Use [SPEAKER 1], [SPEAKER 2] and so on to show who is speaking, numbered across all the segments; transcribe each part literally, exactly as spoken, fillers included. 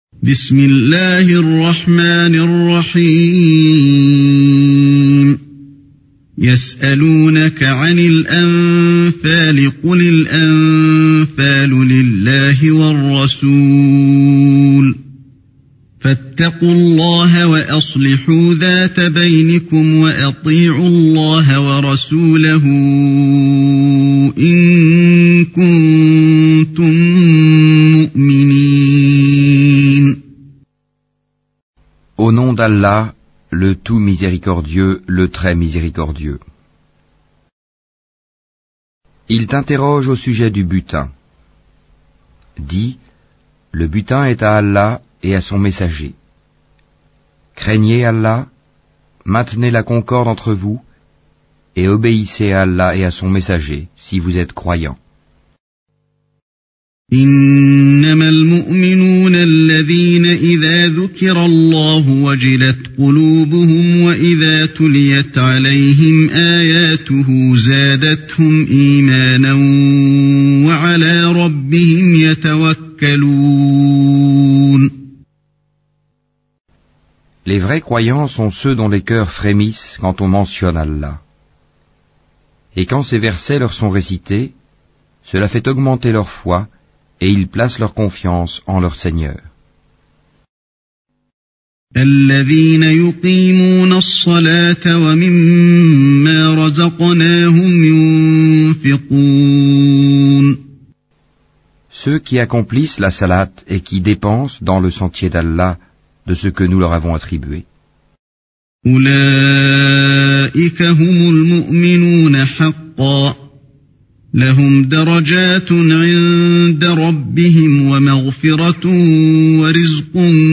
[SPEAKER 1] بسم الله الرحمن الرحيم يسألونك عن الأنفال قل الأنفال لله والرسول فاتقوا الله وأصلحوا ذات بينكم وأطيعوا الله ورسوله إن كنتم مؤمنين.
[SPEAKER 2] Au nom d'Allah, le tout miséricordieux, le très miséricordieux. Il t'interroge au sujet du butin. Dis, le butin est à Allah et à son messager. Craignez Allah, maintenez la concorde entre vous, et obéissez à Allah et à son messager, si vous êtes croyants.
[SPEAKER 1] إنما المؤمنون الذين إذا ذكر الله وجلت قلوبهم وإذا تليت عليهم آياته زادتهم إيمانا وعلى ربهم يتوكلون.
[SPEAKER 2] Les vrais croyants sont ceux dont les cœurs frémissent quand on mentionne Allah. Et quand ces versets leur sont récités, cela fait augmenter leur foi, et ils placent leur confiance en leur Seigneur.
[SPEAKER 1] الذين يقيمون الصلاة ومما رزقناهم ينفقون.
[SPEAKER 2] Ceux qui accomplissent la salat et qui dépensent dans le sentier d'Allah de ce que nous leur avons attribué.
[SPEAKER 1] أولئك هم المؤمنون حقا لهم درجات عند ربهم ومغفرة ورزق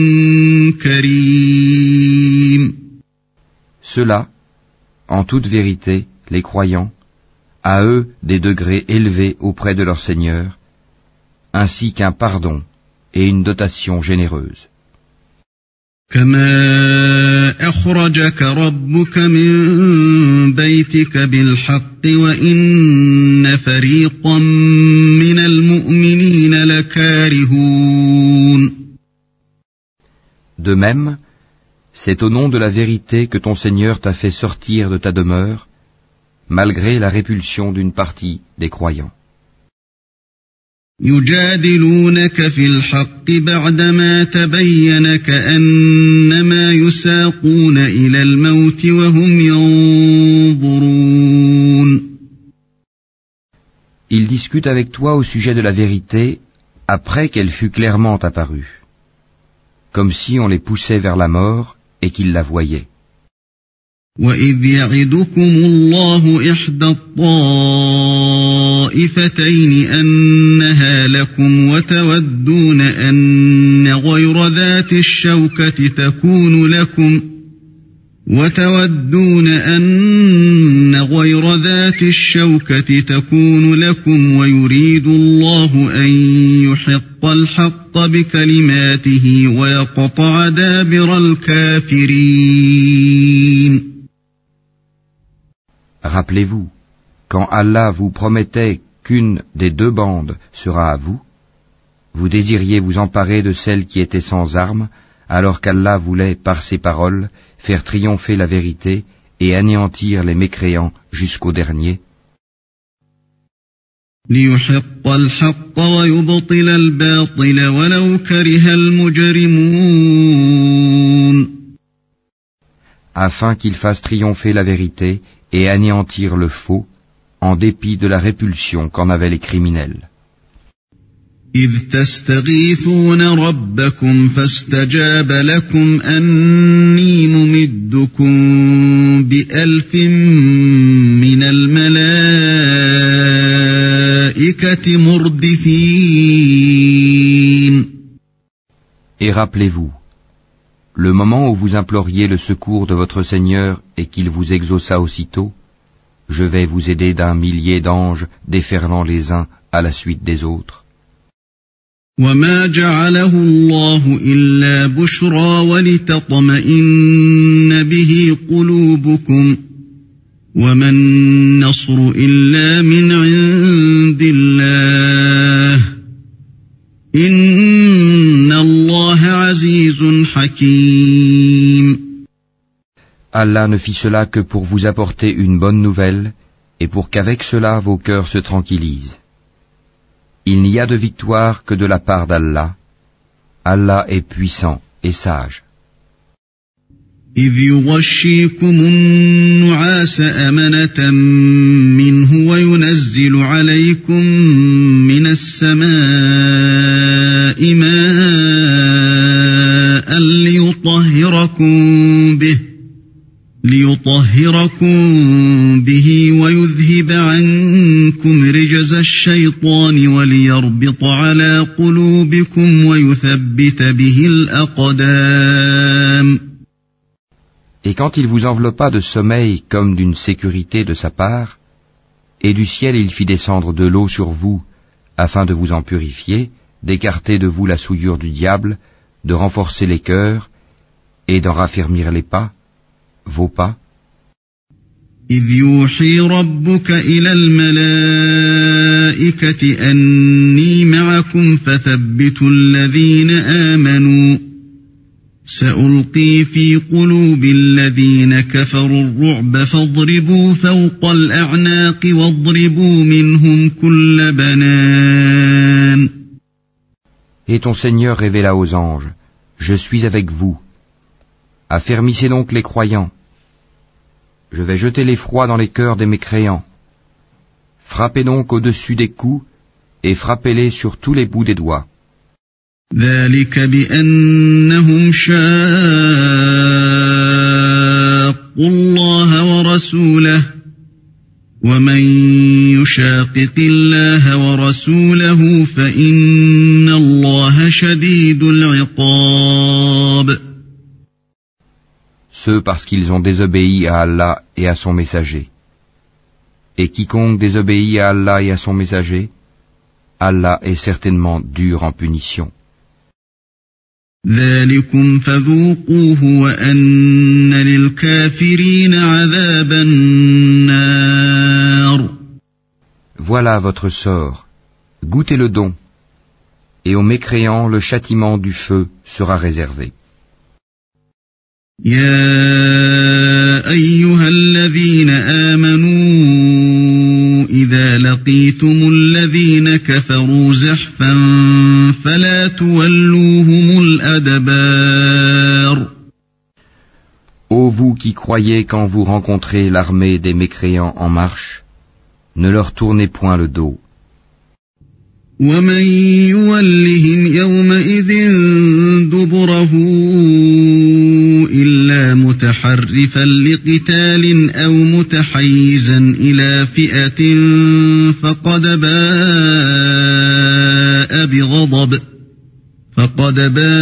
[SPEAKER 1] كريم.
[SPEAKER 2] Ceux-là, en toute vérité, les croyants, à eux des degrés élevés auprès de leur Seigneur, ainsi qu'un pardon et une dotation généreuse.
[SPEAKER 1] كما أخرجك ربك من بيتك بالحق وإن فريقا من المؤمنين لكارهون.
[SPEAKER 2] De même, c'est au nom de la vérité que ton Seigneur t'a fait sortir de ta demeure, malgré la répulsion d'une partie des croyants.
[SPEAKER 1] يجادلونك في الحق بعدما تبين كأنما يساقون إلى الموت وهم ينظرون.
[SPEAKER 2] Ils discutent avec toi au sujet de la vérité après qu'elle fut clairement apparue, comme si on les poussait vers la mort et qu'ils la voyaient.
[SPEAKER 1] وَإِذْ يَعِدُكُمُ اللَّهُ إِحْدَى الطَّائِفَتَيْنِ أَنَّهَا لَكُمْ وَتَوَدُّونَ أَنَّ غَيْرَ ذَاتِ الشَّوْكَةِ تَكُونُ لَكُمْ وَتَوَدُّونَ أَنَّ غَيْرَ ذَاتِ الشَّوْكَةِ تَكُونُ لَكُمْ وَيُرِيدُ اللَّهُ أَن يُحِقَّ الْحَقَّ بِكَلِمَاتِهِ وَيَقْطَعَ دَابِرَ الْكَافِرِينَ.
[SPEAKER 2] Rappelez-vous, quand Allah vous promettait qu'une des deux bandes sera à vous, vous désiriez vous emparer de celle qui était sans armes, alors qu'Allah voulait, par ses paroles, faire triompher la vérité et anéantir les mécréants jusqu'au dernier.
[SPEAKER 1] لِيُحِقَّ الْحَقَّ وَيُبْطِلَ الْبَاطِلَ وَلَوْ كَرِهَ الْمُجْرِمُونَ.
[SPEAKER 2] Afin qu'il fasse triompher la vérité et anéantir le faux, en dépit de la répulsion qu'en avaient les criminels.
[SPEAKER 1] إِذْ تَسْتَغِيثُونَ رَبَّكُمْ فَاسْتَجَابَ لَكُمْ أَنِّي مُمِدُّكُمْ بِأَلْفٍ مِّنَ الْمَلَائِكَةِ مُرْدِفِينَ.
[SPEAKER 2] Et rappelez-vous, le moment où vous imploriez le secours de votre Seigneur et qu'il vous exauça aussitôt, je vais vous aider d'un millier d'anges déferlant les uns à la suite des autres.
[SPEAKER 1] وَمَا جَعَلَهُ اللَّهُ إِلَّا بُشْرَى وَلِتَطْمَئِنَّ بِهِ قُلُوبُكُمْ وَمَا النَّصْرُ إِلَّا مِنْ عِندِ اللَّهِ إِنَّ اللَّهَ عزيز حكيم.
[SPEAKER 2] Allah ne fit cela que pour vous apporter une bonne nouvelle et pour qu'avec cela vos cœurs se tranquillisent. Il n'y a de victoire que de la part d'Allah. Allah est puissant et sage.
[SPEAKER 1] إذ يغشيكم النعاس أمنة منه وينزل عليكم من السماء ماء ليطهركم به ليطهركم به ويذهب عنكم رجز الشيطان وليربط على قلوبكم ويثبت به الأقدام.
[SPEAKER 2] Et quand il vous enveloppa de sommeil comme d'une sécurité de sa part, et du ciel il fit descendre de l'eau sur vous, afin de vous en purifier, d'écarter de vous la souillure du diable, de renforcer les cœurs, et d'en raffermir les pas, vos pas.
[SPEAKER 1] إذ يوحي ربك إلى الملائكة أني معكم فثبتوا الذين آمنوا سألقي في قلوب الذين كفروا الرعب فاضربوا فوق الأعناق واضربوا منهم كل بنان.
[SPEAKER 2] Et ton Seigneur révéla aux anges, je suis avec vous. Affermissez donc les croyants. Je vais jeter l'effroi dans les cœurs des mécréants. Frappez donc au-dessus des coups et frappez-les sur tous les bouts des doigts.
[SPEAKER 1] ذلك بأنهم شاقوا الله ورسوله ومن يشاقق الله ورسوله فإن الله شديد العقاب.
[SPEAKER 2] Ceux parce qu'ils ont désobéi à Allah et à son messager. Et quiconque désobéit à Allah et à son messager, Allah est certainement dur en punition.
[SPEAKER 1] ذلكم فذوقوه وأن للكافرين عذاب النار.
[SPEAKER 2] Voilà votre sort, goûtez-le donc, et aux mécréants le châtiment du feu sera réservé.
[SPEAKER 1] يا أيها الذين آمنوا إذا لقيتم الذين كفروا زحفا فلا تولوهم الأدبار.
[SPEAKER 2] Ô vous qui croyez quand vous rencontrez l'armée des mécréants en marche, ne leur tournez point le dos.
[SPEAKER 1] ومن يولهم يومئذ دبره إلا متحرفا لقتال أو متحيزا إلى فئة فقد باء بغضب فقد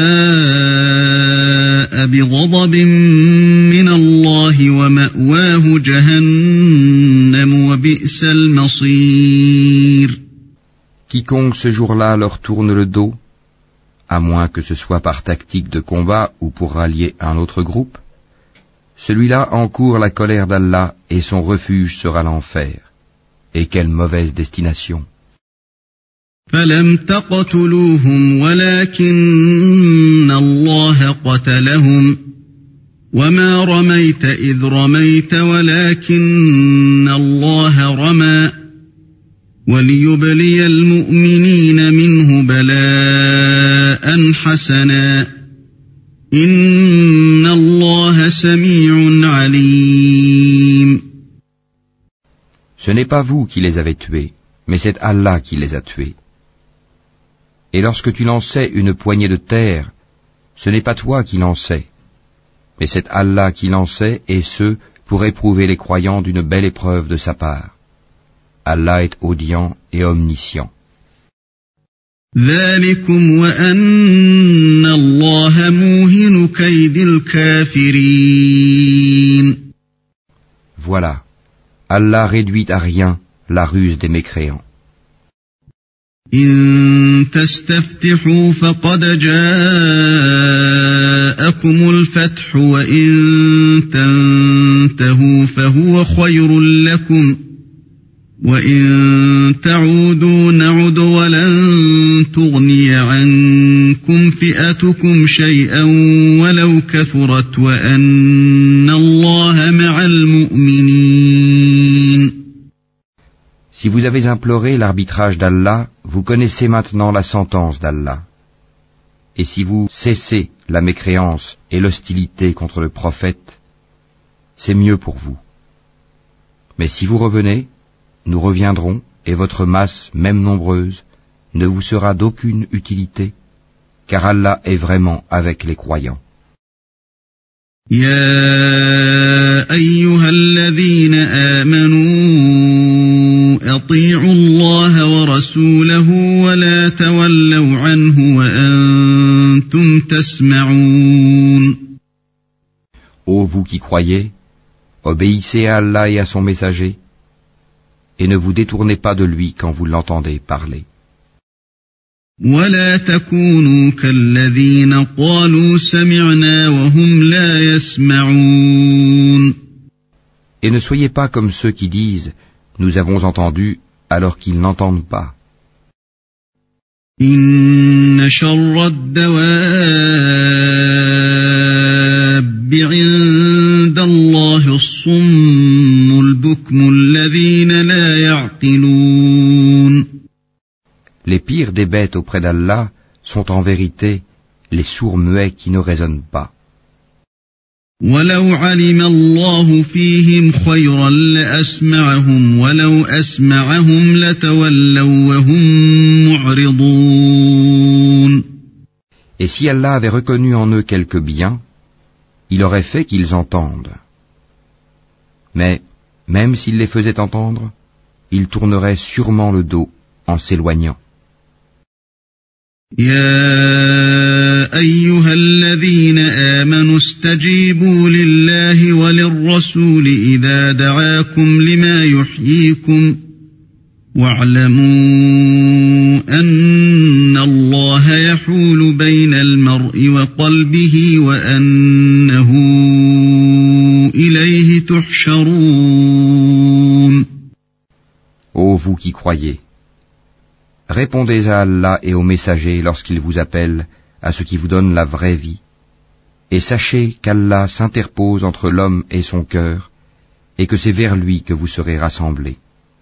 [SPEAKER 1] باء بغضب من الله ومأواه جهنم وبئس المصير.
[SPEAKER 2] Quiconque ce jour-là leur tourne le dos, à moins que ce soit par tactique de combat ou pour rallier un autre groupe, celui-là encourt la colère d'Allah et son refuge sera l'enfer. Et quelle mauvaise destination!
[SPEAKER 1] فلم تقتلوهم ولكن الله قتلهم وما رميت إذ رميت ولكن الله رمى وليبلي المؤمنين منه بلاء حسنا إن الله سميع عليم.
[SPEAKER 2] Ce n'est pas vous qui les avez tués, mais c'est Allah qui les a tués. Et lorsque tu lançais une poignée de terre, ce n'est pas toi qui lançais, mais c'est Allah qui lançait, et ce, pour éprouver les croyants d'une belle épreuve de sa part. Allah est audient et omniscient.
[SPEAKER 1] ذلكم وأن الله موهن كيد الكافرين.
[SPEAKER 2] Voilà, Allah réduit à rien la ruse des mécréants.
[SPEAKER 1] إن تستفتحوا فقد جاءكم الفتح وإن تنتهوا فهو خير لكم وإن تعودوا نعد ولن تغني عنكم تنفعكم فئتكم شيئا ولو كثرت وأن الله مع المؤمنين.
[SPEAKER 2] Si vous avez imploré l'arbitrage d'Allah, vous connaissez maintenant la sentence d'Allah. Et si vous cessez la mécréance et l'hostilité contre le prophète, c'est mieux pour vous. Mais si vous revenez, nous reviendrons, et votre masse, même nombreuse, ne vous sera d'aucune utilité, car Allah est vraiment avec les croyants.
[SPEAKER 1] يا أيها الذين آمنوا أطيعوا الله ورسوله ولا تولوا عنه وأنتم تسمعون.
[SPEAKER 2] Ô vous qui croyez, obéissez à Allah et à son messager, et ne vous détournez pas de lui quand vous l'entendez parler.
[SPEAKER 1] ولا تكونوا كالذين قالوا سمعنا وهم لا يسمعون.
[SPEAKER 2] Et ne soyez pas comme ceux qui disent « Nous avons entendu » alors qu'ils n'entendent pas.
[SPEAKER 1] إن شر الدواب عند الله الصم البكم الذين لا يعقلون.
[SPEAKER 2] Les pires des bêtes auprès d'Allah sont en vérité les sourds muets qui ne raisonnent pas.
[SPEAKER 1] وَلَوْ عَلِمَ اللَّهُ فِيهِمْ خَيْرًا لَأَسْمَعَهُمْ وَلَوْ أَسْمَعَهُمْ لَتَوَلَّوْا وَهُمْ مُعْرِضُونَ.
[SPEAKER 2] Et si Allah avait reconnu en eux quelque bien, il aurait fait qu'ils entendent. Mais, même s'il les faisait entendre, ils tourneraient sûrement le dos en s'éloignant.
[SPEAKER 1] يا أيها الذين آمنوا استجيبوا لله وللرسول إذا دعاكم لما يحييكم واعلموا أن الله يحول بين المرء وقلبه وأنه إليه تحشرون.
[SPEAKER 2] Ô vous qui croyez, répondez à Allah et aux messagers lorsqu'ils vous appellent à ce qui vous donne la vraie vie, et sachez qu'Allah s'interpose entre l'homme et son cœur, et que c'est vers lui que vous serez rassemblés.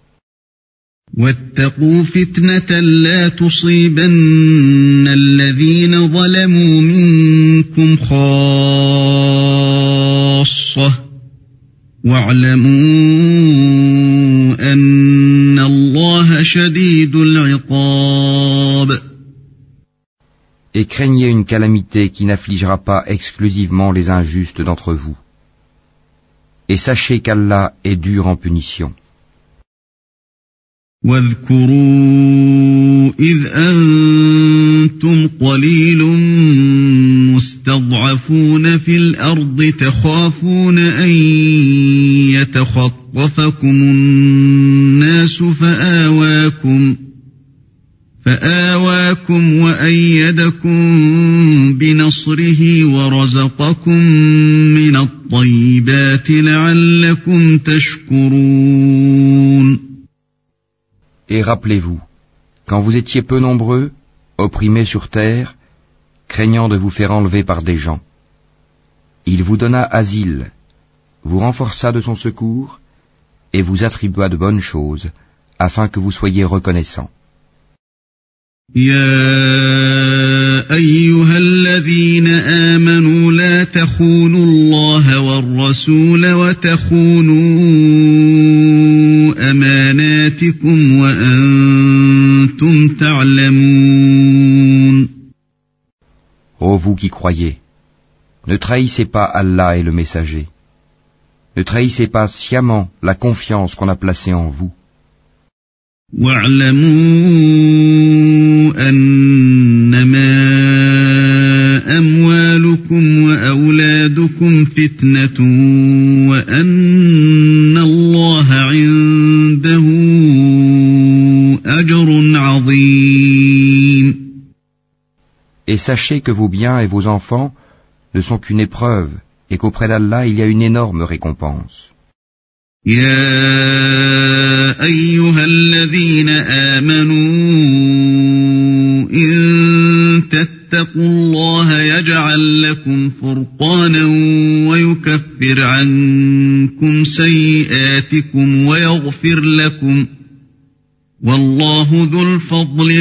[SPEAKER 1] واتقوا فتنة لا تصيبن الذين ظلموا منكم خاصة واعلموا أن الله شديد العقاب.
[SPEAKER 2] Et craignez une calamité qui n'affligera pas exclusivement les injustes d'entre vous. Et sachez qu'Allah est dur en punition.
[SPEAKER 1] واذكروا إذ أنتم قليل مستضعفون في الأرض تخافون أن يتخطفكم الناس فآواكم فآواكم وأيدكم بنصره ورزقكم من الطيبات لعلكم تشكرون.
[SPEAKER 2] Et rappelez-vous, quand vous étiez peu nombreux, opprimés sur terre, craignant de vous faire enlever par des gens, il vous donna asile, vous renforça de son secours, et vous attribua de bonnes choses, afin que vous soyez reconnaissants.
[SPEAKER 1] يا أيها الذين آمنوا لا تخونوا الله والرسول وتخونوا أماناتكم وأنتم تعلمون.
[SPEAKER 2] Ô vous qui croyez, ne trahissez pas Allah et le messager. Ne trahissez pas sciemment la confiance qu'on a placée en vous.
[SPEAKER 1] واعلموا أنما أموالكم وأولادكم فتنة وأن الله عنده أجر عظيم.
[SPEAKER 2] Et sachez que vos biens et vos enfants ne sont qu'une épreuve, et qu'auprès d'Allah il y a une énorme récompense.
[SPEAKER 1] يا أيها الذين آمنوا إن تتقوا الله يجعل لكم فرقانا ويكفر عنكم سيئاتكم ويغفر لكم والله ذو الفضل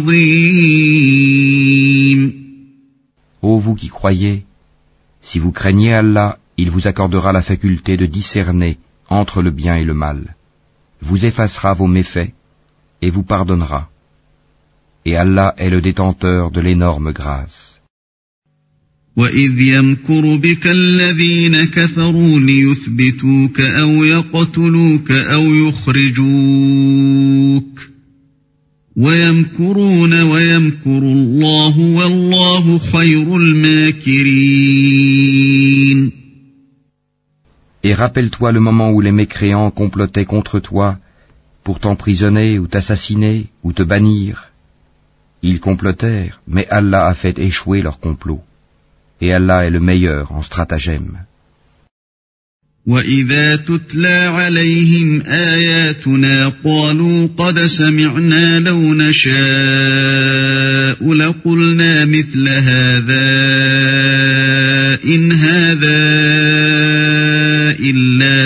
[SPEAKER 1] العظيم.
[SPEAKER 2] Ô vous qui croyez, si vous craignez Allah, il vous accordera la faculté de discerner entre le bien et le mal, vous effacera vos méfaits et vous pardonnera. Et Allah est le détenteur de l'énorme grâce.
[SPEAKER 1] وَإِذْ يَمْكُرُ بِكَ الَّذِينَ كَفَرُوا لِيُثْبِتُوكَ أَوْ يَقْتُلُوكَ أَوْ يُخْرِجُوكَ وَيَمْكُرُونَ وَيَمْكُرُ اللَّهُ وَاللَّهُ خَيْرُ الْمَاكِرِينَ.
[SPEAKER 2] Et rappelle-toi le moment où les mécréants complotaient contre toi pour t'emprisonner ou t'assassiner ou te bannir. Ils complotèrent, mais Allah a fait échouer leur complot. Et Allah est le meilleur en stratagème.
[SPEAKER 1] وَإِذَا تُتْلَى عَلَيْهِمْ آيَاتُنَا قَالُوا قَدْ سَمِعْنَا لَوْ نَشَاءُ لَقُلْنَا مِثْلَ هَذَا إِنْ هَذَا إِلَّا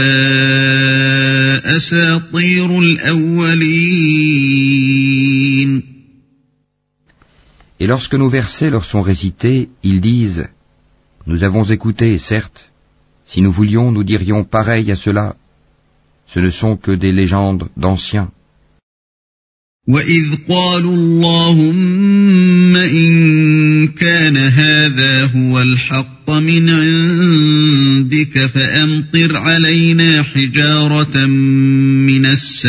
[SPEAKER 1] أَسَاطِيرُ الْأَوَّلِينَ.
[SPEAKER 2] Et lorsque nos versets leur sont récités, ils disent « Nous avons écouté, certes. Si nous voulions, nous dirions pareil à cela. Ce ne sont que des légendes d'anciens. »
[SPEAKER 1] وَإِذْ قَالُوا اللَّهُمَّ إِن كَانَ هَذَا هُوَ الْحَقَّ مِنْ عِندِكَ فَأَمْطِرْ عَلَيْنَا حِجَارَةً مِنَ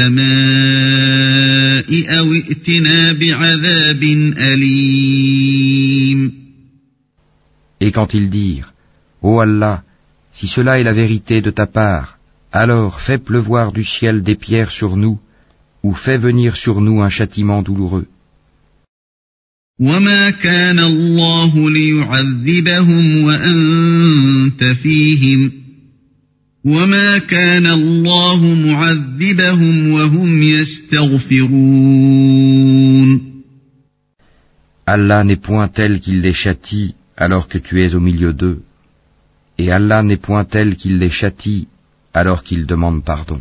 [SPEAKER 1] السَّمَاءِ أَوْ ائْتِنَا بِعَذَابٍ أَلِيمٍ.
[SPEAKER 2] Et quand ils dirent « Ô Allah, si cela est la vérité de ta part, alors fais pleuvoir du ciel des pierres sur nous, ou fais venir sur nous un châtiment douloureux. »
[SPEAKER 1] وَمَا كَانَ اللَّهُ لِيُعَذِّبَهُمْ وَأَنْتَ فِيهِمْ وَمَا كَانَ اللَّهُ مُعَذِّبَهُمْ وَهُمْ يَسْتَغْفِرُونَ.
[SPEAKER 2] Allah n'est point tel qu'il les châtie alors que tu es au milieu d'eux, et Allah n'est point tel qu'il les châtie alors qu'ils demandent pardon.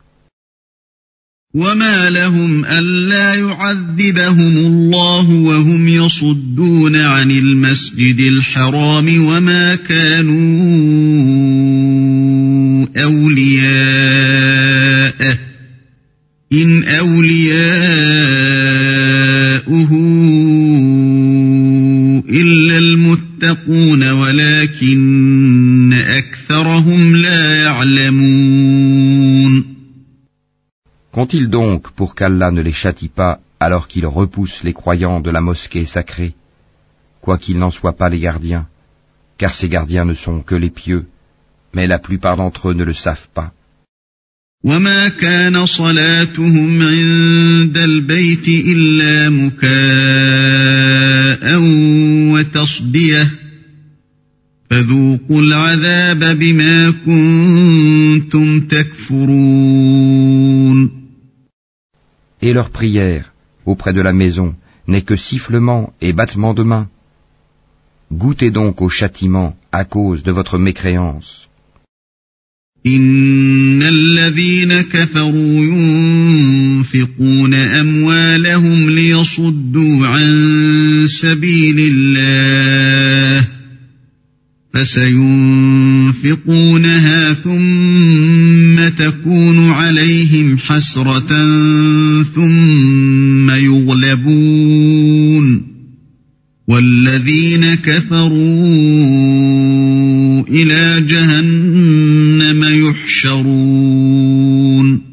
[SPEAKER 1] وَمَا لَهُمْ أَلَّا يُعَذِّبَهُمُ اللَّهُ وَهُمْ يَصُدُّونَ عَنِ الْمَسْجِدِ الْحَرَامِ وَمَا كَانُوا أَوْلِيَاءَهُ إِنْ أَوْلِيَاؤُهُ إِلَّا الْمُتَّقُونَ وَلَكِنَّ أَكْثَرَهُمْ لَا يَعْلَمُونَ.
[SPEAKER 2] Qu'ont-ils donc pour qu'Allah ne les châtie pas alors qu'il repousse les croyants de la mosquée sacrée, quoiqu'ils n'en soient pas les gardiens, car ces gardiens ne sont que les pieux, mais la plupart d'entre eux ne le savent pas.
[SPEAKER 1] وَمَا كَانَ صَلَاتُهُمْ عِندَ الْبَيْتِ إِلَّا مُكَاءً وَتَصْدِيَةً فَذُوقُوا الْعَذَابَ بِمَا كُنتُمْ تَكْفُرُونَ.
[SPEAKER 2] Et leur prière auprès de la maison n'est que sifflement et battement de main. Goûtez donc au châtiment à cause de votre mécréance.
[SPEAKER 1] إِنَّ الَّذِينَ كَفَرُوا يُنْفِقُونَ أَمْوَالَهُمْ لِيَصُدُّوا عَنْ سَبِيلِ اللَّهِ فَسَيُنْفِقُونَهَا ثُمَّ تَكُونُ عَلَيْهِمْ حَسْرَةً ثُمَّ يُغْلَبُونَ وَالَّذِينَ كَفَرُوا إِلَى جَهَنَّمَ يُحْشَرُونَ.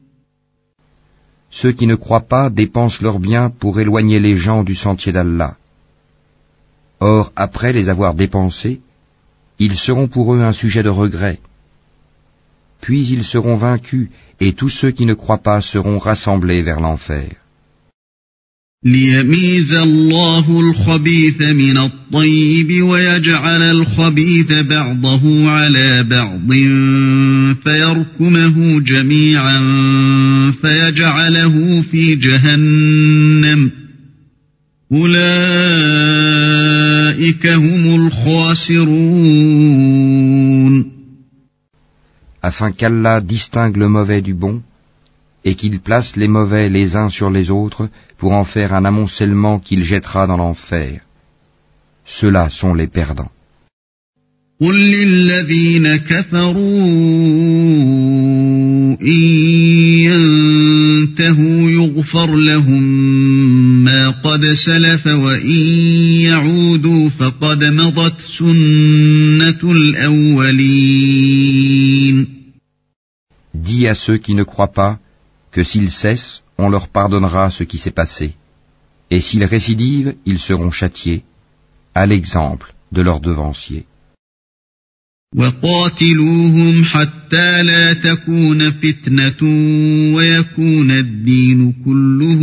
[SPEAKER 2] Ceux qui ne croient pas dépensent leurs biens pour éloigner les gens du sentier d'Allah. Or, après les avoir dépensés, ils seront pour eux un sujet de regret. Puis ils seront vaincus, et tous ceux qui ne croient pas seront rassemblés vers l'enfer.
[SPEAKER 1] لِيَمِيزَ اللَّهُ الْخَبِيثَ مِنَ الطَّيِّبِ وَيَجْعَلَ الْخَبِيثَ بَعْضَهُ عَلَى بَعْضٍ فَيَرْكُمَهُ جَمِيعًا فَيَجْعَلَهُ فِي جَهَنَّمَ أولئك هم الخاسرون.
[SPEAKER 2] Afin qu'Allah distingue le mauvais du bon, et qu'il place les mauvais les uns sur les autres pour en faire un amoncellement qu'il jettera dans l'enfer. Ceux-là sont les perdants.
[SPEAKER 1] قل للذين كفروا إن ينتهوا يغفر لهم ما قد سلف وإن يعودوا فقد مضت سنة الأولين.
[SPEAKER 2] Dis à ceux qui ne croient pas que s'ils cessent, on leur pardonnera ce qui s'est passé. Et s'ils récidivent, ils seront châtiés, à l'exemple de leurs devanciers.
[SPEAKER 1] وقاتلوهم حتى لا تكون فتنة ويكون الدين كله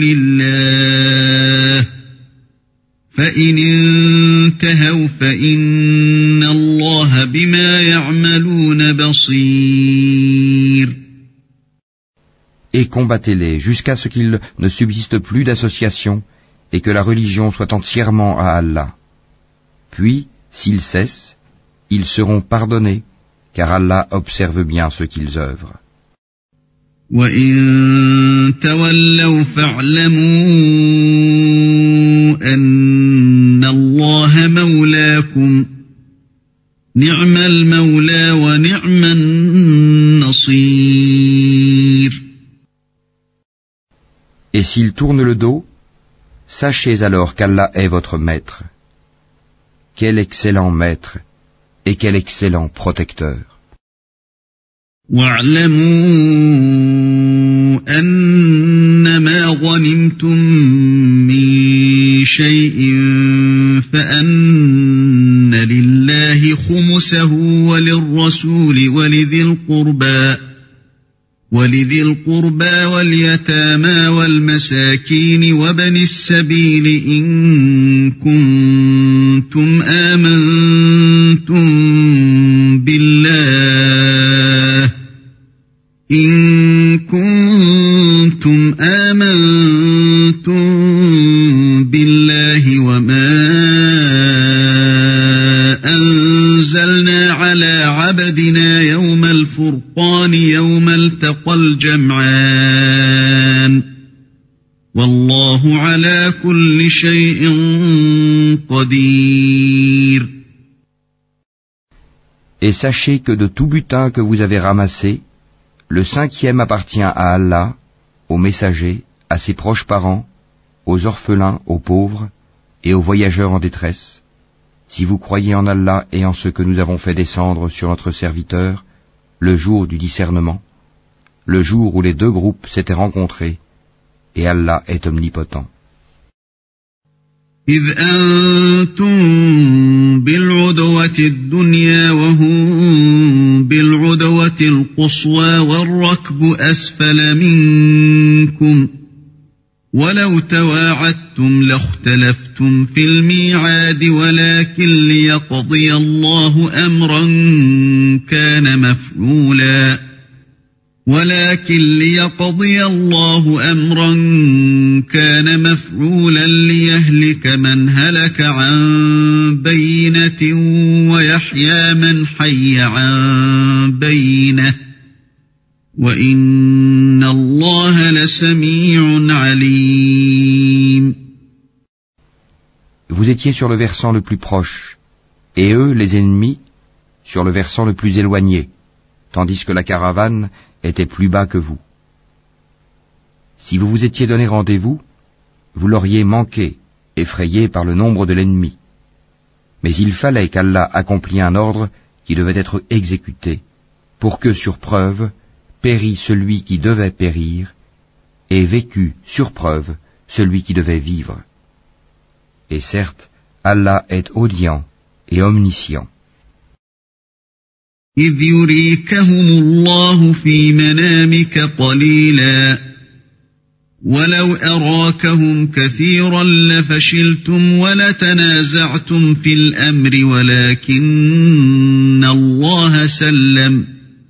[SPEAKER 1] لله فإن انتهوا فإن الله بما يعملون بصير.
[SPEAKER 2] Et combattez-les jusqu'à ce qu'il ne subsiste plus d'association et que la religion soit entièrement à Allah. Puis, s'ils cessent, ils seront pardonnés, car Allah observe bien ce qu'ils œuvrent.
[SPEAKER 1] وَإِن تَوَلَّوْا فَاعْلَمُوا أَنَّ اللَّهَ مَوْلَاكُمْ نِعْمَ الْمَوْلَى وَنِعْمَ النَّصِيرُ.
[SPEAKER 2] Et s'ils tournent le dos, sachez alors qu'Allah est votre maître. Quel excellent maître et quel excellent protecteur.
[SPEAKER 1] وَاعْلَمُوا أَنَّمَا غَنِمْتُم مِّن شَيْءٍ فَأَنَّ لِلَّهِ خُمُسَهُ وَلِلرَّسُولِ وَلِذِي الْقُرْبَى وَلِذِي الْقُرْبَى وَالْيَتَامَى وَالْمَسَاكِينِ وَابْنِ السَّبِيلِ إِن كُنتُمْ آمَنتُم بِاللَّهِ إِن كُنتُمْ آمَنتُم بِاللَّهِ وَمَا أَنزَلْنَا عَلَى عَبْدِنَا يَوْمَ الْفُرْقَانِ يَوْمَ الْتَقَى الْجَمْعَانِ وَاللَّهُ عَلَى كُلِّ شَيْءٍ قَدِيرٌ.
[SPEAKER 2] Et sachez que de tout butin que vous avez ramassé, le cinquième appartient à Allah, aux messagers, à ses proches parents, aux orphelins, aux pauvres et aux voyageurs en détresse, si vous croyez en Allah et en ce que nous avons fait descendre sur notre serviteur, le jour du discernement, le jour où les deux groupes s'étaient rencontrés, et Allah est omnipotent.
[SPEAKER 1] إذ أنتم بالعدوة الدنيا وهم بالعدوة القصوى والركب أسفل منكم ولو تواعدتم لاختلفتم في الميعاد ولكن ليقضي الله أمرا كان مفعولا ولكن ليقضي الله أمرا كان مفعولا ليهلك من هلك عن بينة ويحيى من حي عن بينة وإن الله لسميع عليم.
[SPEAKER 2] Vous étiez sur le versant le plus proche, et eux, les ennemis, sur le versant le plus éloigné, tandis que la caravane était plus bas que vous. Si vous vous étiez donné rendez-vous, vous l'auriez manqué, effrayé par le nombre de l'ennemi. Mais il fallait qu'Allah accomplît un ordre qui devait être exécuté, pour que, sur preuve, périt celui qui devait périr, et vécut, sur preuve, celui qui devait vivre. Et certes, Allah est audient et omniscient.
[SPEAKER 1] إذ يريكهم الله في منامك قليلا ولو أراكهم كثيرا لفشلتم ولتنازعتم في الأمر ولكن الله سلم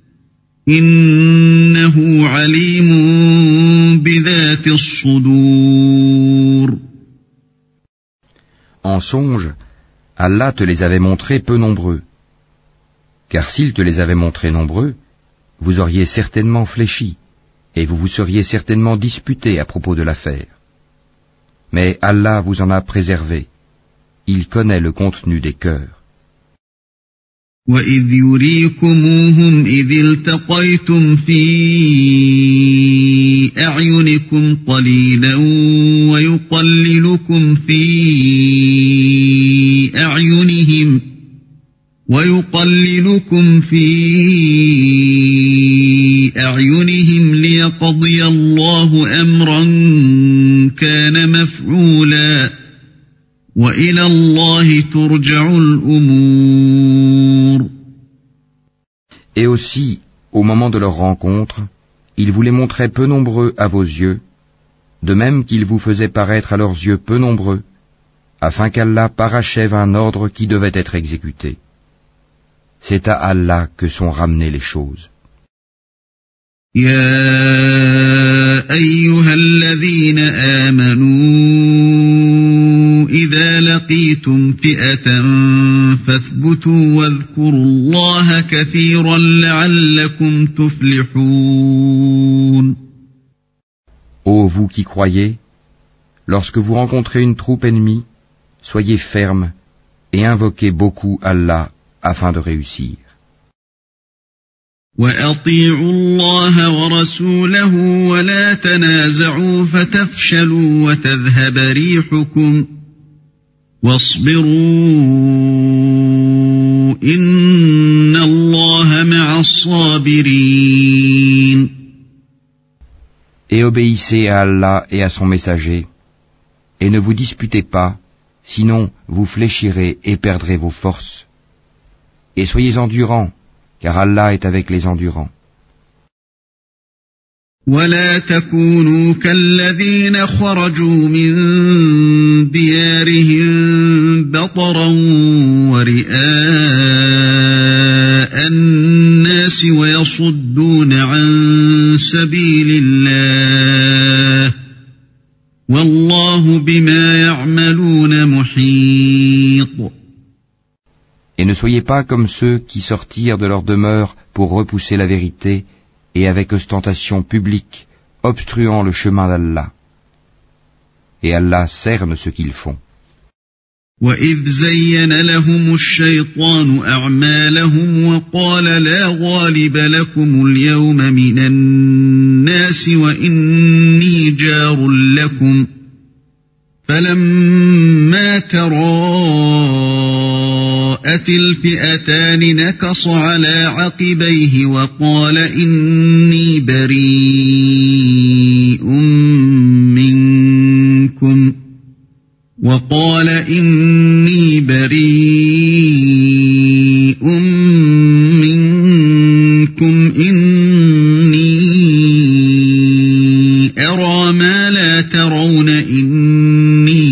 [SPEAKER 1] إنه عليم بذات الصدور.
[SPEAKER 2] En songe, Allah te les avait montrés peu nombreux. Car s'il te les avait montrés nombreux, vous auriez certainement fléchi, et vous vous seriez certainement disputé à propos de l'affaire. Mais Allah vous en a préservé. Il connaît le contenu des cœurs.
[SPEAKER 1] وَإِذْ يُرِيكُمُوهُمْ إِذِ الْتَقَيْتُمْ فِي أَعْيُنِكُمْ قَلِيلًا وَيُقَلِّلُكُمْ فِي أَعْيُنِهِمْ وَيُقَلِّلُكُمْ فِي أَعْيُنِهِمْ لِيَقْضِيَ اللَّهُ أَمْرًا كَانَ مَفْعُولًا وَإِلَى اللَّهِ تُرْجَعُ الْأُمُورُ.
[SPEAKER 2] Et aussi, au moment de leur rencontre, ils vous les montraient peu nombreux à vos yeux, de même qu'ils vous faisaient paraître à leurs yeux peu nombreux, afin qu'Allah parachève un ordre qui devait être exécuté. C'est à Allah que sont ramenées les choses.
[SPEAKER 1] يا أيها الذين آمنوا إذا لقيتم فئة فاثبتوا واذكروا الله كثيرا لعلكم تفلحون.
[SPEAKER 2] Ô vous qui croyez, lorsque vous rencontrez une troupe ennemie, soyez fermes et invoquez beaucoup Allah afin de réussir.
[SPEAKER 1] وَأَطِيعُوا اللَّهَ وَرَسُولَهُ وَلَا تَنَازَعُوا فَتَفْشَلُوا وَتَذْهَبَ رِيحُكُمْ وَاصْبِرُوا إِنَّ اللَّهَ مَعَ الصَّابِرِينَ.
[SPEAKER 2] Et obéissez à Allah et à son messager, et ne vous disputez pas, sinon vous fléchirez et perdrez vos forces. Et soyez endurants, car Allah est avec les endurants.
[SPEAKER 1] ولا تكونوا كالذين خرجوا من ديارهم بطرا ورئاء الناس ويصدون عن سبيل الله والله بما يعملون محيط.
[SPEAKER 2] Et ne soyez pas comme ceux qui sortirent de leur demeure pour repousser la vérité et avec ostentation publique, obstruant le chemin d'Allah. Et Allah cerne ce qu'ils font.
[SPEAKER 1] وَإِذْ زَيَّنَ لَهُمُ الشَّيْطَانُ أَعْمَالَهُمْ وَقَالَ لَا غَالِبَ لَكُمُ الْيَوْمَ مِنَ النَّاسِ وَإِنِّي جَارٌ لَكُمْ فَلَمَّا تَرَاءَتِ الْفِئَتَانِ نَكَصَ عَلَى عَقِبَيْهِ وَقَالَ إِنِّي بَرِيءٌ مِّنكُمْ وَقَالَ إِنِّي بَرِيءٌ مِّنكُمْ إِنِّي أَرَى مَا لَا تَرَوْنَ إِنِّي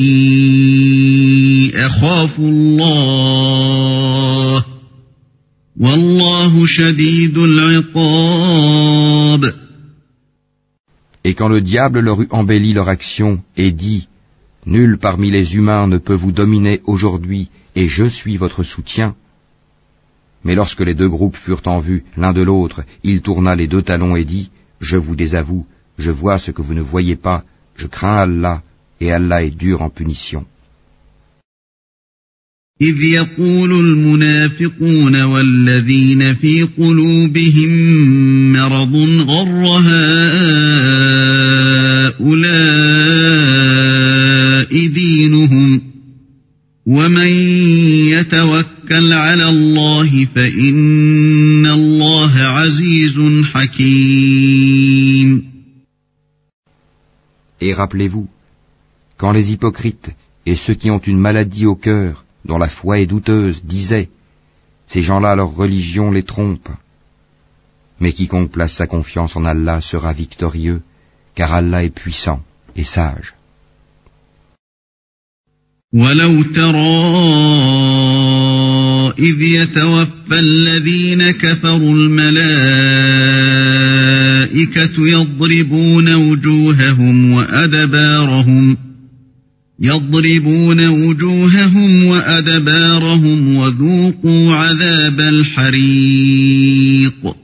[SPEAKER 1] أَخَافُ اللَّهَ وَاللَّهُ شَدِيدُ الْعِقَابِ.
[SPEAKER 2] Et quand le diable leur eut embelli leur action et dit « Nul parmi les humains ne peut vous dominer aujourd'hui, et je suis votre soutien », mais lorsque les deux groupes furent en vue l'un de l'autre, il tourna les deux talons et dit « Je vous désavoue, je vois ce que vous ne voyez pas, je crains Allah, et Allah est dur en punition. »
[SPEAKER 1] إذ يقول المنافقون والذين في قلوبهم مرض غر هؤلاء دينهم ومن يتوكل على الله فإن الله عزيز حكيم.
[SPEAKER 2] Et rappelez-vous, quand les hypocrites et ceux qui ont une maladie au cœur, dont la foi est douteuse, disaient « Ces gens-là, leur religion les trompe. » Mais quiconque place sa confiance en Allah sera victorieux, car Allah est puissant et sage.
[SPEAKER 1] وَلَوْ تَرَى إِذْ يَتَوَفَّى الَّذِينَ كَفَرُوا الْمَلَائِكَةُ يَضْرِبُونَ وُجُوهَهُمْ وَأَدْبَارَهُمْ يضربون وجوههم وأدبارهم وذوقوا عذاب الحريق.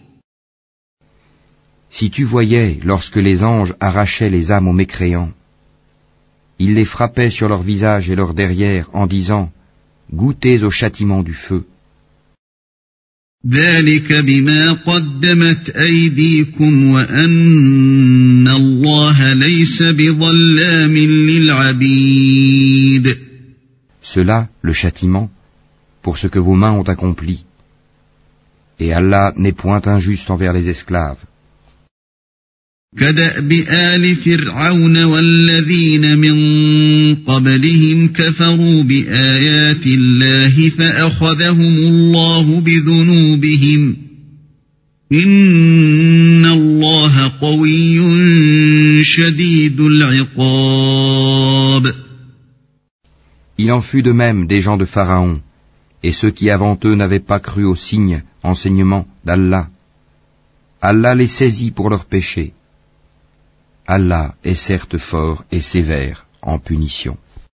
[SPEAKER 2] Si tu voyais, lorsque les anges arrachaient les âmes aux mécréants, ils les frappaient sur leur visage et leur derrière en disant « Goûtez au châtiment du feu ».
[SPEAKER 1] ذلك بما قدمت أيديكم وأن الله ليس بظلام للعبيد.
[SPEAKER 2] Cela, le châtiment, pour ce que vos mains ont accompli. Et Allah n'est point injuste envers les esclaves.
[SPEAKER 1] كدأب آل فرعون والذين من قبلهم كفروا بآيات الله فأخذهم الله بذنوبهم إن الله قوي شديد العقاب.
[SPEAKER 2] Il en fut de même des gens de Pharaon, et ceux qui avant eux n'avaient pas cru aux signes, enseignements d'Allah. Allah les saisit pour leurs péchés. Allah est certes fort et sévère en punition.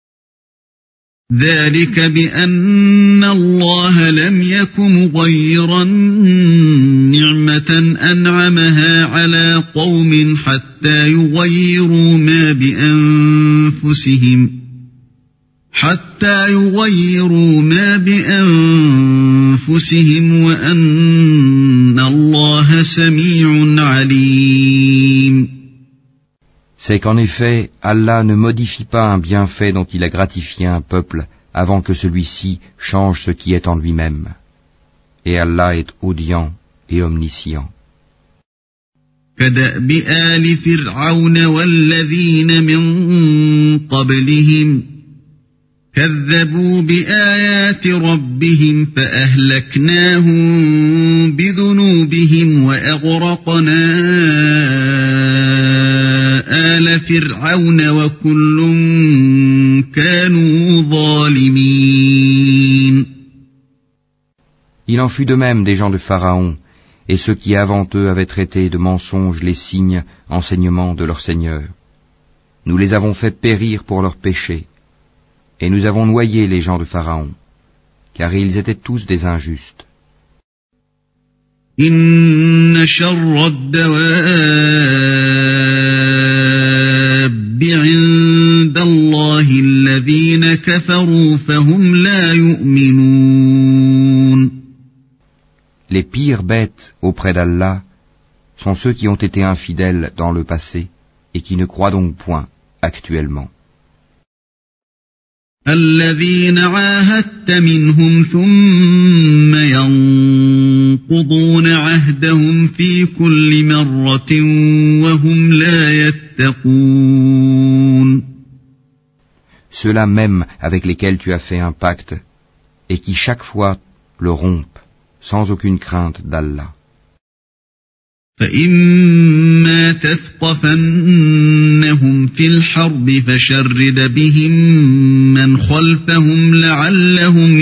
[SPEAKER 1] ذلك بأن الله لم يك مغيرا نعمة أنعمها على قوم حتى يغيروا ما بأنفسهم حتى يغيروا ما بأنفسهم وأن الله سميع عليم.
[SPEAKER 2] C'est qu'en effet, Allah ne modifie pas un bienfait dont il a gratifié un peuple avant que celui-ci change ce qui est en lui-même. Et Allah est audient et omniscient.
[SPEAKER 1] كدأب آل فرعون والذين من قبلهم كذبوا بآيات ربهم فأهلكناهم بذنوبهم وأغرقنا آل فرعون وكل كانوا ظالمين.
[SPEAKER 2] Il en fut de même des gens de Pharaon, et ceux qui avant eux avaient traité de mensonges les signes, enseignements de leur Seigneur. Nous les avons fait périr pour leurs péchés, et nous avons noyé les gens de Pharaon, car ils étaient tous des injustes.
[SPEAKER 1] إن شر الدواب عند الله الذين كفروا فهم لا يؤمنون.
[SPEAKER 2] Les pires bêtes auprès d'Allah sont ceux qui ont été infidèles dans le passé et qui ne croient donc point actuellement.
[SPEAKER 1] الذين عاهدت منهم ثم ينقضون عهدهم في كل مرة وهم لا يتقون.
[SPEAKER 2] Ceux-là même avec lesquels tu as fait un pacte et qui chaque fois le rompent sans aucune crainte d'Allah.
[SPEAKER 1] فإما تثقفنهم في الحرب فشرد بهم من خلفهم لعلهم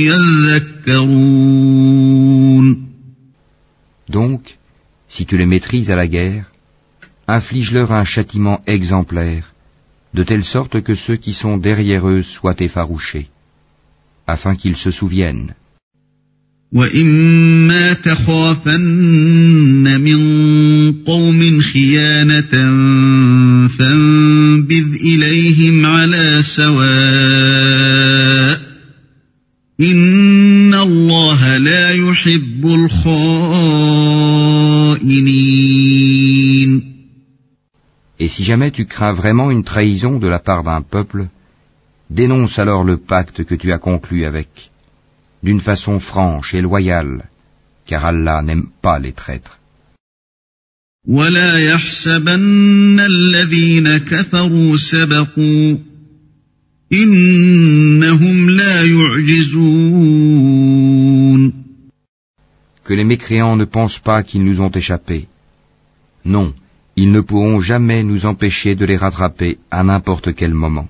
[SPEAKER 1] يذكرون.
[SPEAKER 2] Donc, si tu les maîtrises à la guerre, inflige-leur un châtiment exemplaire, de telle sorte que ceux qui sont derrière eux soient effarouchés, afin qu'ils se souviennent.
[SPEAKER 1] وَإِمَّا تَخَافَنَّ مِنْ قَوْمٍ خِيَانَةً فَانبِذْ إِلَيْهِمْ عَلَى سَوَاءٍ إِنَّ اللَّهَ لَا يُحِبُّ الْخَائِنِينَ.
[SPEAKER 2] Et si jamais tu crains vraiment une trahison de la part d'un peuple, dénonce alors le pacte que tu as conclu avec, d'une façon franche et loyale, car Allah n'aime pas les traîtres.
[SPEAKER 1] وَلَا يَحْسَبَنَّ الَّذِينَ كَفَرُوا سَبَقُوا إِنَّهُمْ لَا يُعْجِزُونَ.
[SPEAKER 2] Que les mécréants ne pensent pas qu'ils nous ont échappé. Non, ils ne pourront jamais nous empêcher de les rattraper à n'importe quel moment.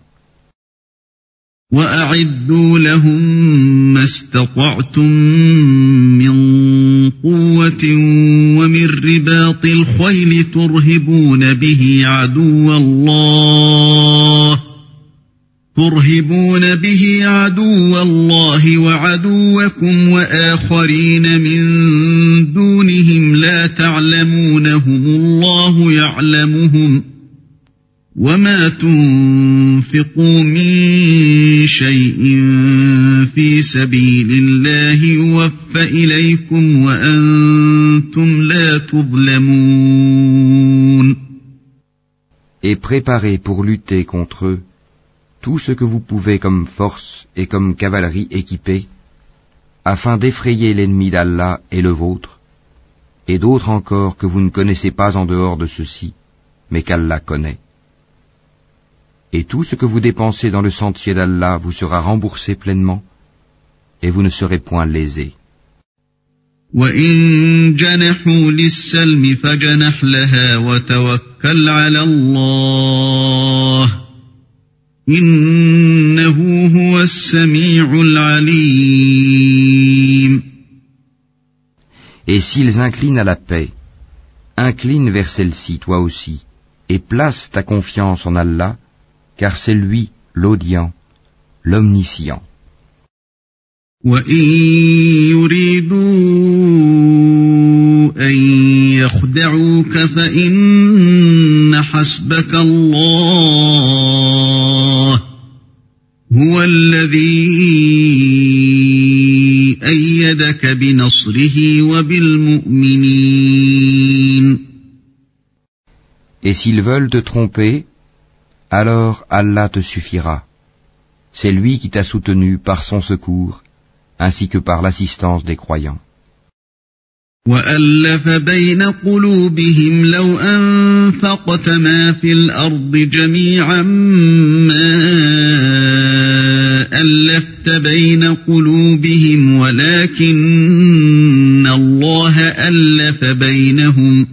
[SPEAKER 1] وَأَعِدُّوا لَهُم مَّا اسْتَطَعْتُم مِّن قُوَّةٍ وَمِن رِّبَاطِ الْخَيْلِ تُرْهِبُونَ بِهِ عَدُوَّ اللَّهِ ترهبون به عدو الله وعدوكم وآخرين من دونهم لا تعلمونهم الله يعلمهم وما تنفقوا من شيء في سبيل الله يوفى إليكم وأنتم لا تظلمون.
[SPEAKER 2] Et préparez pour lutter contre eux tout ce que vous pouvez comme force et comme cavalerie équipée, afin d'effrayer l'ennemi d'Allah et le vôtre, et d'autres encore que vous ne connaissez pas en dehors de ceux-ci, mais qu'Allah connaît. Et tout ce que vous dépensez dans le sentier d'Allah vous sera remboursé pleinement, et vous ne serez point lésés.
[SPEAKER 1] وَإِن جَنَحُوا لِلسَّلْمِ فَجَنَحْ لَهَا وَتَوَكَّلْ عَلَى اللَّهِ إِنَّهُ هُوَ السَّمِيعُ الْعَلِيمُ.
[SPEAKER 2] Et s'ils inclinent à la paix, incline vers celle-ci toi aussi, et place ta confiance en Allah, car c'est lui l'audient, l'omniscient.
[SPEAKER 1] وَإِن يُرِيدُوا أَن يَخْدَعُوكَ فَإِنَّ حَسْبَكَ اللَّهُ هُوَ الَّذِي أَيَّدَكَ بِنَصْرِهِ وَبِالْمُؤْمِنِينَ.
[SPEAKER 2] Et s'ils veulent te tromper, alors Allah te suffira. C'est lui qui t'a soutenu par son secours, ainsi que par l'assistance des croyants.
[SPEAKER 1] وَأَلَّفَ بَيْنَ قُلُوبِهِمْ لَوْ أَنفَقْتَ مَا فِي الْأَرْضِ جَمِيعًا مَا أَلَّفْتَ بَيْنَ قُلُوبِهِمْ وَلَكِنَّ اللَّهَ أَلَّفَ بَيْنَهُمْ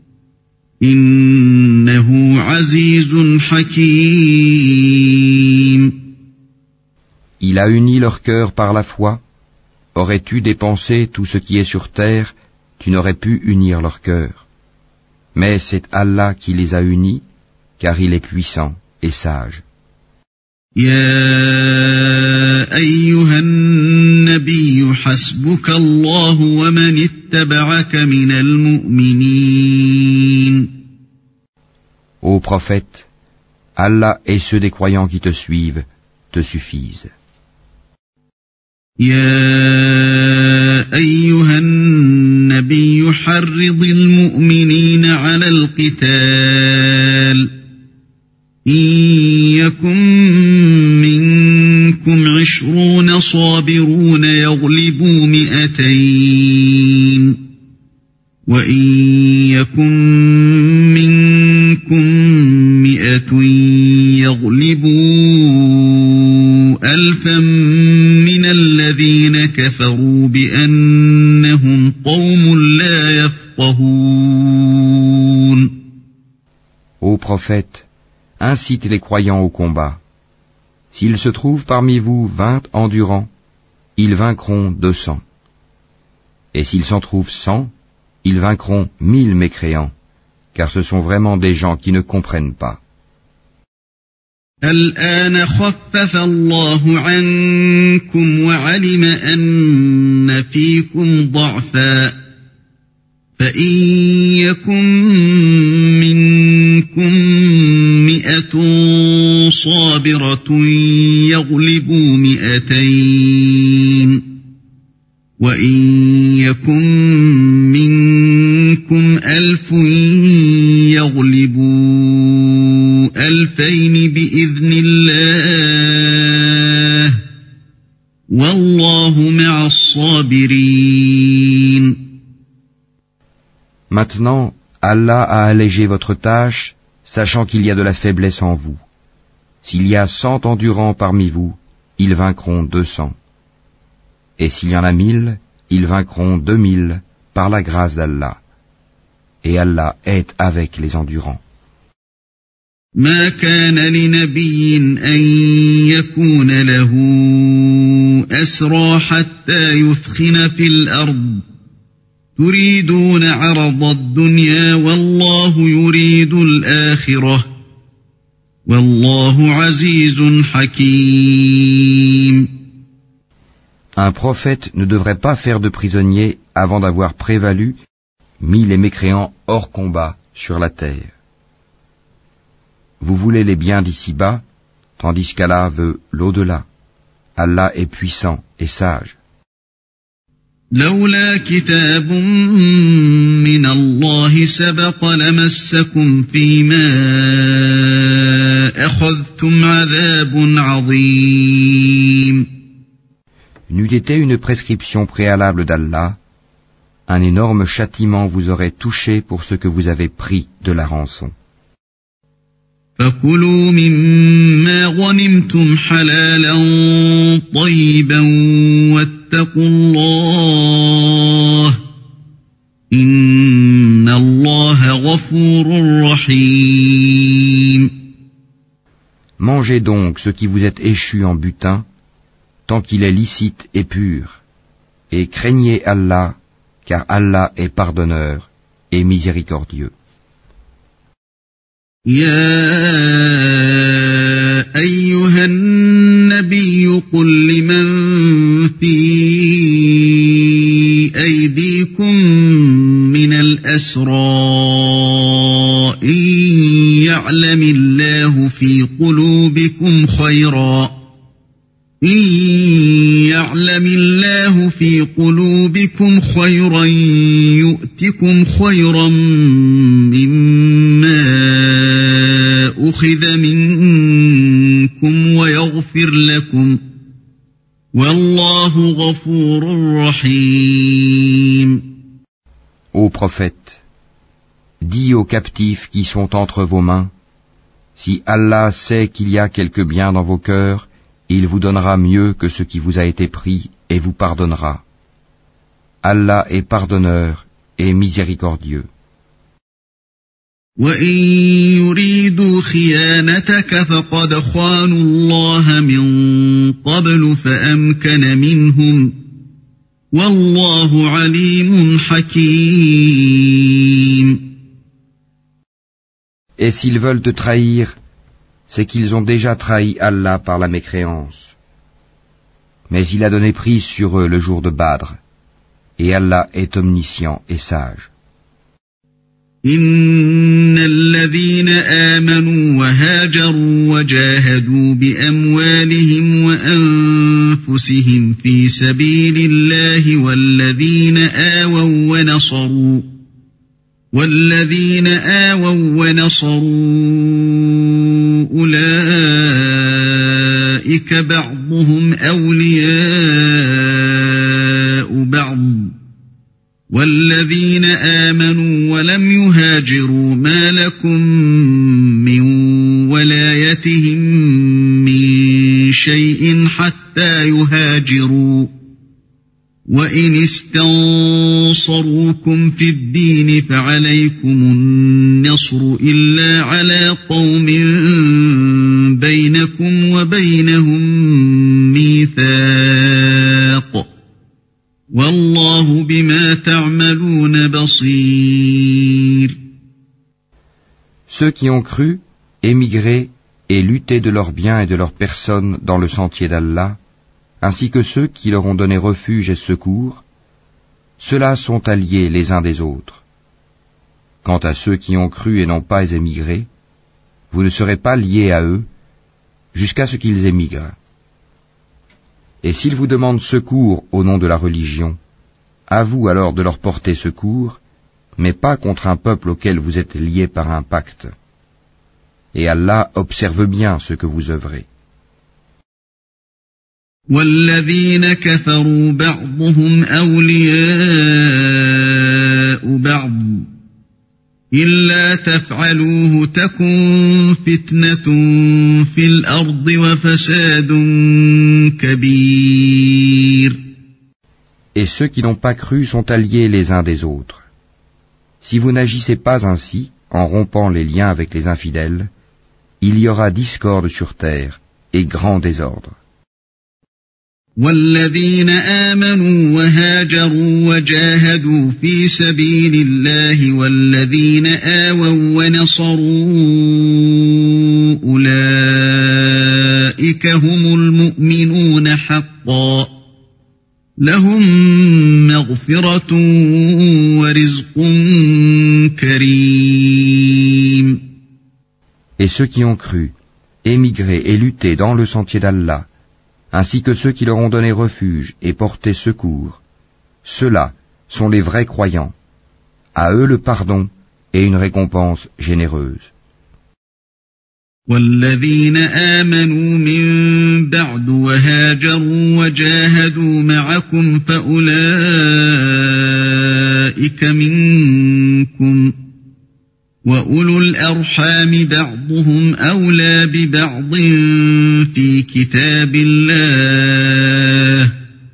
[SPEAKER 1] إِنَّهُ عَزِيزٌ حَكِيمٌ.
[SPEAKER 2] Il a uni leur cœur par la foi. Aurais-tu dépensé tout ce qui est sur terre, tu n'aurais pu unir leur cœur. Mais c'est Allah qui les a unis, car il est puissant et sage.
[SPEAKER 1] يا أيها النبي حسبك الله ومن اتبعك من المؤمنين.
[SPEAKER 2] Ô prophète, Allah et ceux des croyants qui te suivent te suffisent.
[SPEAKER 1] يا أيها النبي حرض المؤمنين على القتال إن يكن منكم عشرون صابرون يغلبوا مئتين وإن يكن منكم مئة يغلبوا ألفا من الذين كفروا بأنهم قوم لا يفقهون.
[SPEAKER 2] Ô prophète, incite les croyants au combat. S'il se trouve parmi vous vingt endurants, ils vaincront deux cents. Et s'il s'en trouve cent, ils vaincront mille mécréants, car ce sont vraiment des gens qui ne comprennent pas.
[SPEAKER 1] الآن خفف الله عنكم وعلم أن فيكم ضعفا فإن يكن منكم مئة صابرة يغلبوا مئتين وإن يكن منكم ألف يغلبوا ألفين بإذن الله والله مع الصابرين.
[SPEAKER 2] Maintenant, Allah a allégé votre tâche, sachant qu'il y a de la faiblesse en vous. S'il y a cent endurants parmi vous, ils vaincront deux cents. Et s'il y en a mille, ils vaincront deux mille par la grâce d'Allah. Et Allah est avec les endurants.
[SPEAKER 1] ما كان لنبي أن يكون له أسرى حتى يثخن في الأرض تريدون عرض الدنيا والله يريد الآخرة والله عزيز حكيم.
[SPEAKER 2] Un prophète ne devrait pas faire de prisonniers avant d'avoir prévalu, mis les mécréants hors combat sur la terre. Vous voulez les biens d'ici-bas, tandis qu'Allah veut l'au-delà. Allah est puissant et sage.
[SPEAKER 1] لولا كتاب من الله سبق لمسكم فيما أخذتم عذاب عظيم.
[SPEAKER 2] N'eût été une prescription préalable d'Allah, un énorme châtiment vous aurait touché pour ce que vous avez pris de la rançon.
[SPEAKER 1] فكلوا مما غنمتم حلالا طيبا واتقوا الله إن الله غفور رحيم.
[SPEAKER 2] Mangez donc ce qui vous est échu en butin, tant qu'il est licite et pur, et craignez Allah, car Allah est pardonneur et miséricordieux.
[SPEAKER 1] يا أيها النبي قل لمن في أيديكم من الأسرى إن يعلم الله في قلوبكم خيرا إن يعلم الله في قلوبكم خيرا يؤتكم خيرا مما أخذ منكم ويغفر لكم والله غفور رحيم.
[SPEAKER 2] Ô prophète, dis aux captifs qui sont entre vos mains, si Allah sait qu'il y a quelque bien dans vos cœurs, il vous donnera mieux que ce qui vous a été pris et vous pardonnera. Allah est pardonneur et miséricordieux.
[SPEAKER 1] وَإِن يُرِيدُوا خِيَانَتَكَ فَقَدْ خَانُوا اللَّهَ مِن قَبْلُ فَأَمْكَنَ مِنْهُمْ وَاللَّهُ عَلِيمٌ حَكِيمٌ.
[SPEAKER 2] Et s'ils veulent te trahir, c'est qu'ils ont déjà trahi Allah par la mécréance. Mais il a donné prise sur eux le jour de Badr, et Allah est omniscient et sage.
[SPEAKER 1] إن الذين آمنوا وهاجروا وجاهدوا بأموالهم وأنفسهم في سبيل الله والذين آووا ونصروا والذين آووا ونصروا أولئك بعضهم أولياء بعض والذين آمنوا ولم يهاجروا ما لكم من ولايتهم من شيء حتى يهاجروا وإن استنصروكم في الدين فعليكم النصر إلا على قوم بينكم وبينهم ميثاق والله بما تعملون بصير.
[SPEAKER 2] Ceux qui ont cru, émigré et lutté de leurs biens et de leurs personnes dans le sentier d'Allah, ainsi que ceux qui leur ont donné refuge et secours, ceux-là sont alliés les uns des autres. Quant à ceux qui ont cru et n'ont pas émigré, vous ne serez pas liés à eux jusqu'à ce qu'ils émigrent. Et s'ils vous demandent secours au nom de la religion, à vous alors de leur porter secours, mais pas contre un peuple auquel vous êtes liés par un pacte. Et Allah observe bien ce que vous œuvrez.
[SPEAKER 1] والذين كفروا بعضهم أولياء بعض إلا تفعلوه تكن فتنة في الأرض وفساد كبير.
[SPEAKER 2] Et ceux qui n'ont pas cru sont alliés les uns des autres. Si vous n'agissez pas ainsi, en rompant les liens avec les infidèles, il y aura discorde sur terre et grand désordre.
[SPEAKER 1] والذين آمنوا وهاجروا وجاهدوا في سبيل الله والذين آووا ونصروا أولئك هم المؤمنون حقا لهم مغفرة ورزق كريم.
[SPEAKER 2] Et ceux qui ont cru, émigré et lutté dans le sentier d'Allah, ainsi que ceux qui leur ont donné refuge et porté secours, ceux-là sont les vrais croyants. À eux le pardon et une récompense généreuse.
[SPEAKER 1] والذين آمنوا من بعد وهاجروا وجاهدوا معكم فأولئك منكم وأولو الأرحام بعضهم أولى ببعض في كتاب الله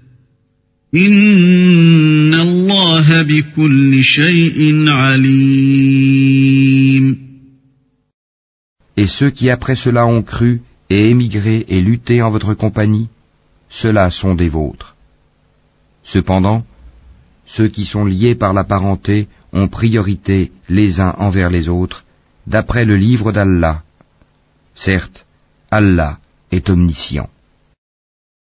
[SPEAKER 1] إن الله بكل شيء عليم.
[SPEAKER 2] Et ceux qui après cela ont cru et émigré et lutté en votre compagnie, ceux-là sont des vôtres. Cependant, ceux qui sont liés par la parenté ont priorité les uns envers les autres, d'après le livre d'Allah. Certes, Allah est omniscient.